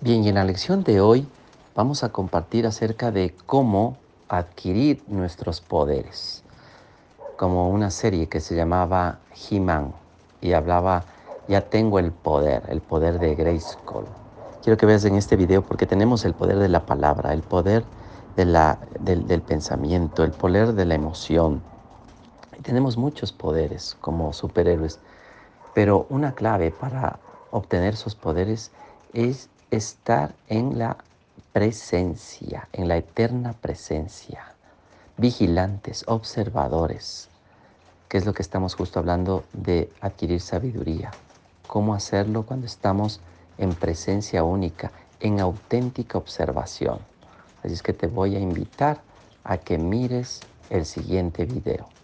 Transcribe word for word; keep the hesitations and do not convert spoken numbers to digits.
Bien, y en la lección de hoy vamos a compartir acerca de cómo adquirir nuestros poderes, como una serie que se llamaba He-Man y hablaba, ya tengo el poder, el poder de Grayskull. Quiero que veas en este video porque tenemos el poder de la palabra, el poder de la, del, del pensamiento, el poder de la emoción. Y tenemos muchos poderes como superhéroes, pero una clave para obtener esos poderes es estar en la presencia, en la eterna presencia, vigilantes, observadores, que es lo que estamos justo hablando de adquirir sabiduría. ¿Cómo hacerlo cuando estamos en presencia única, en auténtica observación? Así es que te voy a invitar a que mires el siguiente video.